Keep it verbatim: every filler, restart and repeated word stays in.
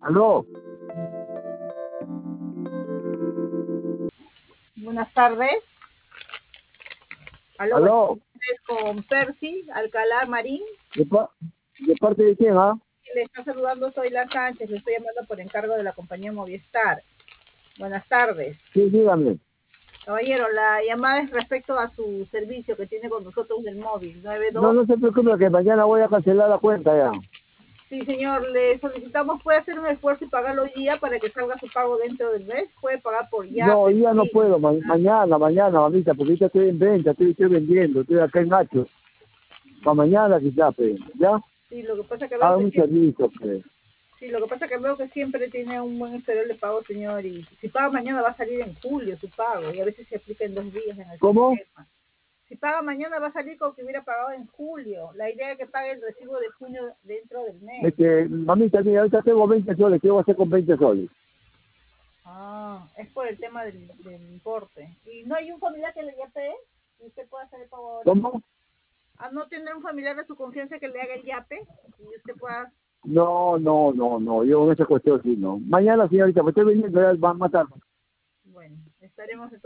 Aló, Buenas tardes. Aló, buenas aló, tardes con Percy Alcalá Marín. ¿de, pa- de parte de quién, ah? Le está saludando Zoila Sánchez. Le estoy llamando por encargo de la compañía Movistar. Buenas tardes. Sí, dígame. Caballero, la llamada es respecto a su servicio que tiene con nosotros del móvil. nueve No, dos. no se preocupe que mañana voy a cancelar la cuenta ya. Sí, señor, le solicitamos, puede hacer un esfuerzo y pagarlo hoy día para que salga su pago dentro del mes. Puede pagar por No, Yape, hoy día no sí. puedo, ma- mañana, mañana, mamita, porque ahorita estoy en venta, estoy, estoy vendiendo, estoy acá en Nacho. Para mañana quizás, pues, ¿ya? Sí, lo que pasa que veo Haga que un siempre, servicio, pues. sí, lo que pasa que veo que siempre tiene un buen historial de pago, señor, y si paga mañana va a salir en julio su pago, y a veces se aplica en dos días en el ¿Cómo? sistema. Si paga mañana va a salir como que hubiera pagado en julio. La idea es que pague el recibo de junio dentro del Es mes. que, mamita, mira, ahorita tengo veinte soles, ¿qué voy a hacer con veinte soles? Ah, es por el tema del, del importe. ¿Y no hay un familiar que le yape y usted pueda hacer el pago ahora? ¿Cómo? ¿A no tener un familiar de su confianza que le haga el yape y usted pueda? No, no, no, no, yo en esa cuestión sí, no. Mañana, señorita, me estoy vendiendo, ya va a matar. Bueno, estaremos entonces.